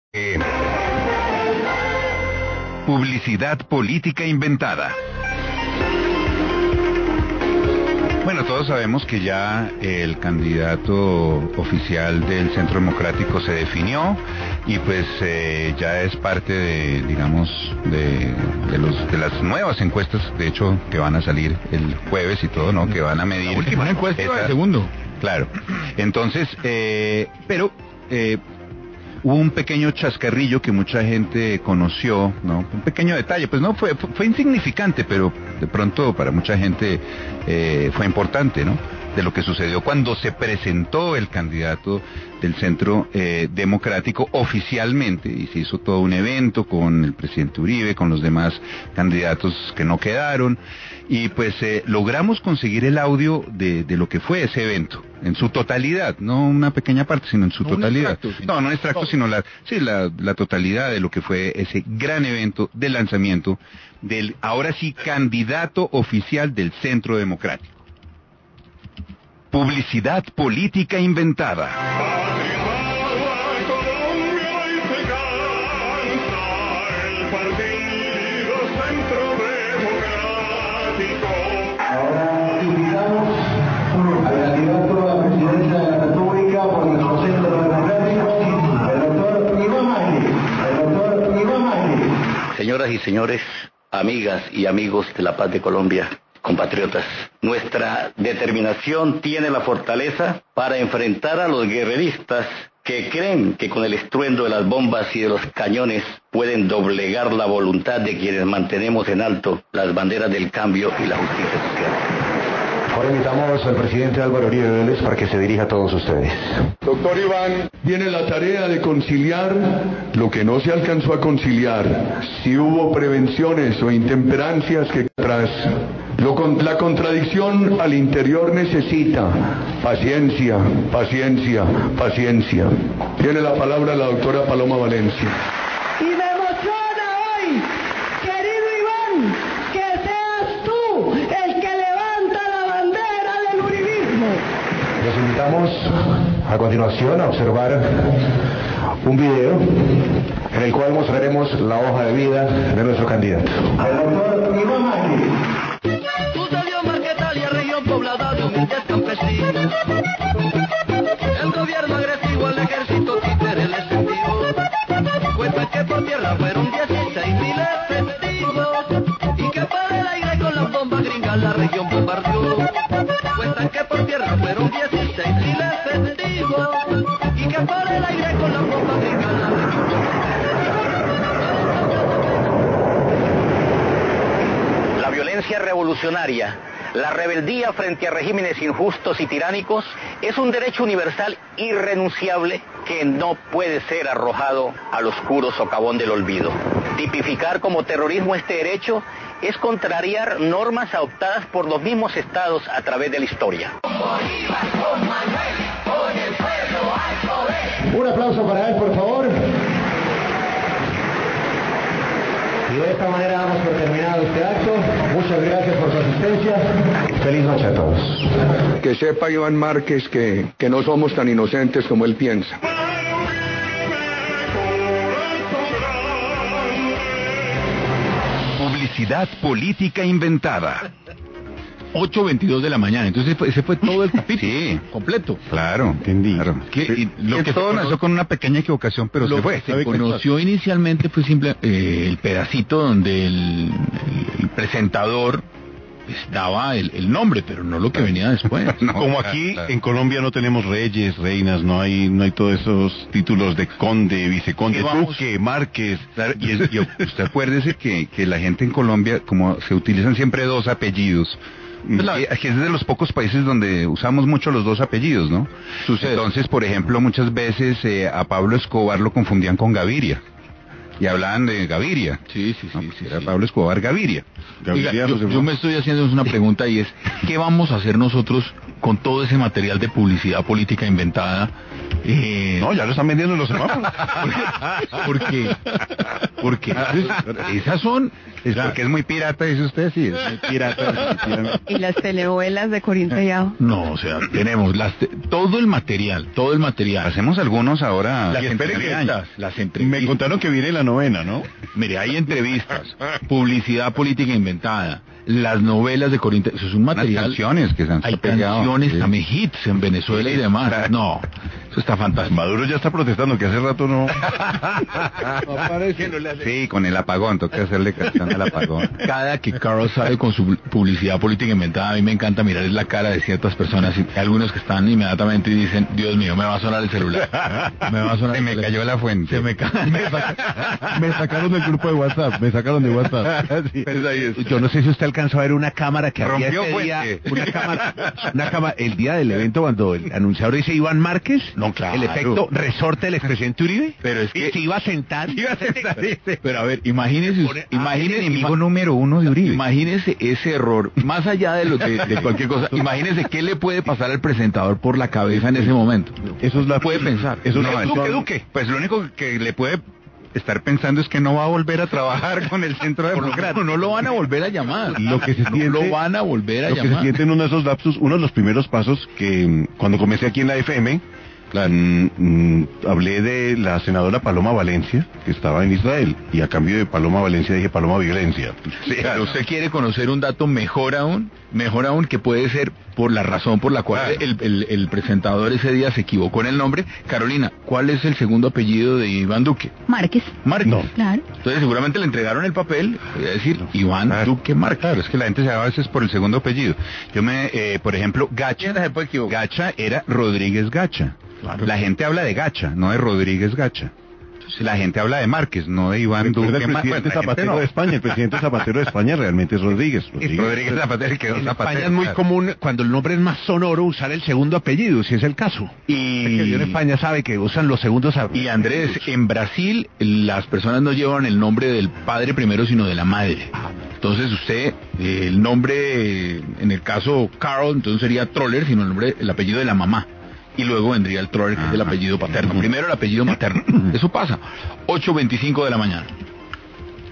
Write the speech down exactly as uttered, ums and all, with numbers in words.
Eh, publicidad política inventada. Bueno, todos sabemos que ya el candidato oficial del Centro Democrático se definió y pues eh, ya es parte de, digamos, de, de, los, de las nuevas encuestas, de hecho, que van a salir el jueves y todo, ¿no? Que van a medir. La última encuesta esa, de segundo. Claro. Entonces, eh, pero eh, hubo un pequeño chascarrillo que mucha gente conoció, ¿no? Un pequeño detalle, pues no, fue, fue, fue insignificante, pero de pronto para mucha gente eh, fue importante, ¿no? De lo que sucedió cuando se presentó el candidato del Centro eh, Democrático oficialmente, y se hizo todo un evento con el presidente Uribe, con los demás candidatos que no quedaron, y pues eh, logramos conseguir el audio de, de lo que fue ese evento, en su totalidad, no una pequeña parte, sino en su no totalidad. Extracto, sino no, no extracto, sino la, sí, la, la totalidad de lo que fue ese gran evento de lanzamiento del, ahora sí, candidato oficial del Centro Democrático. Publicidad política inventada. Ahora invitamos al candidato a la presidencia de la República por nuestro Centro Democrático, el doctor Iván Maggi. El doctor Iván Maggi. Señoras y señores, amigas y amigos de la paz de Colombia, compatriotas, nuestra determinación tiene la fortaleza para enfrentar a los guerreristas que creen que con el estruendo de las bombas y de los cañones pueden doblegar la voluntad de quienes mantenemos en alto las banderas del cambio y la justicia social. Ahora invitamos al presidente Álvaro Uribe Vélez para que se dirija a todos ustedes. Doctor Iván, tiene la tarea de conciliar lo que no se alcanzó a conciliar, si hubo prevenciones o intemperancias que atrás. Lo con, la contradicción al interior necesita paciencia, paciencia, paciencia. Tiene la palabra la doctora Paloma Valencia. Y me emociona hoy, querido Iván, que seas tú el que levanta la bandera del uribismo. Los invitamos a continuación a observar un video en el cual mostraremos la hoja de vida de nuestro candidato. El doctor Iván Maggi. Sucedió Marquetalia, región poblada de humildes campesinos. El gobierno agresivo, el ejército títere les envió. Cuentan que por tierra fueron dieciséis mil efectivos y que por el aire con las bombas gringas la región bombardeó. Cuentan que por tierra fueron dieciséis mil efectivos y que por el aire con las bombas gringas la región bombardeó. La violencia revolucionaria, la rebeldía frente a regímenes injustos y tiránicos es un derecho universal irrenunciable que no puede ser arrojado al oscuro socavón del olvido. Tipificar como terrorismo este derecho es contrariar normas adoptadas por los mismos estados a través de la historia. Un aplauso para él, por favor. Y de esta manera damos por terminado este acto. Muchas gracias por su asistencia. Feliz noche a todos. Que sepa Iván Márquez que, que no somos tan inocentes como él piensa. Publicidad política inventada. ocho veintidós de la mañana, entonces ese fue todo el capítulo. Sí, completo. Claro, entendí. Claro. Que, y, lo que, que todo nació con una pequeña equivocación, pero lo se fue. que se conoció que... inicialmente fue simple eh, el pedacito donde el, el, el presentador pues, daba el, el nombre, pero no lo que venía después. No, como aquí claro. En Colombia no tenemos reyes, reinas, no hay no hay todos esos títulos de conde, viceconde, duque, márquez. Claro, y, es, y usted acuérdese que, que la gente en Colombia, como se utilizan siempre dos apellidos, que es de los pocos países donde usamos mucho los dos apellidos, ¿no? Sucede. Entonces, por ejemplo, muchas veces eh, a Pablo Escobar lo confundían con Gaviria. y hablaban de Gaviria. Sí, sí, sí. No, sí, era sí. Pablo Escobar Gaviria. Oiga, yo, yo me estoy haciendo una pregunta y es, ¿qué vamos a hacer nosotros con todo ese material de publicidad política inventada? Eh, No, ya lo están vendiendo en los semáforos. porque, porque esas son... Es porque es muy pirata, dice usted, sí, es muy pirata. Y las telenovelas de Corín Tellado. No, o sea, tenemos las te- todo el material, todo el material. Hacemos algunos ahora. Las y espere que entrevistas, las entrevistas. Me contaron que viene la novena, ¿no? Mire, hay entrevistas, publicidad política inventada, las novelas de Corín Tellado, eso es un unas material. canciones que se han Hay pegado. canciones, Sí. también hits en Venezuela y demás. No, eso está fantástico. Maduro ya está protestando, que hace rato no... Sí, con el apagón, toca hacerle canción al apagón. Cada que Carl sale con su publicidad política inventada, a mí me encanta mirar la cara de ciertas personas, y hay algunos que están inmediatamente y dicen, Dios mío, me va a sonar el celular. Me va a sonar Se el me teléfono. cayó la fuente. Se me, ca- me saca- Me sacaron del grupo de WhatsApp, me sacaron de WhatsApp. Sí, pues ahí es. Yo no sé si usted alcanzó a ver una cámara que había Rompió ese día, fuente. una cámara, una cámara, el día del evento cuando el anunciador dice Iván Márquez, No, claro. el efecto resorte del expresidente Uribe, Pero es y que- se iba a sentar, Iba a sentar, dice. Pero a ver, imagínese, Pone- imagínese, Enemigo ima- número uno de Uribe. imagínese ese error, más allá de, lo de, de cualquier cosa, imagínese qué le puede pasar al presentador por la cabeza en ese momento. Eso es la... Puede pensar. Eso No, es el- Duque, Duque. Pues lo único que le puede estar pensando es que no va a volver a trabajar con el Centro No, Democrático. no lo van a volver a llamar. Lo que se no siente- lo van a volver a Lo que se llamar. siente en uno de esos lapsus, uno de los primeros pasos que mm, cuando comencé aquí en la F M, mm, mm, hablé de la senadora Paloma Valencia, que estaba en Israel, y a cambio de Paloma Valencia dije Paloma Violencia. Sí, pero usted quiere conocer un dato mejor aún, mejor aún que puede ser por la razón por la cual Claro. el, el- el presentador ese día se equivocó en el nombre. Carolina, ¿cuál es el segundo apellido de Iván Duque? Márquez. Márquez. No. Claro. Entonces seguramente le entregaron el papel, voy a decir Iván Claro. Duque Márquez. Claro, es que la gente se llama a veces por el segundo apellido. Yo me, eh, por ejemplo, Gacha, Gacha era Rodríguez Gacha. Claro. La gente habla de Gacha, no de Rodríguez Gacha. La gente habla de Márquez, no de Iván Recuerda Duque el Márquez. presidente Bueno, la gente Zapatero no. de España, el presidente Zapatero de España realmente es Rodríguez. Y Rodríguez Zapatero quedó en Zapatero. España es muy claro. común cuando el nombre es más sonoro usar el segundo apellido, si es el caso. Y, El que vive en España sabe que usan los segundos y apellidos. Andrés, en Brasil las personas no llevan el nombre del padre primero, sino de la madre. Entonces usted, eh, el nombre, eh, en el caso Carl, entonces sería Troller, sino el nombre, el apellido de la mamá. Y luego vendría el Troller, que es el Ajá. apellido paterno. Primero el apellido materno. Eso pasa. ocho veinticinco de la mañana.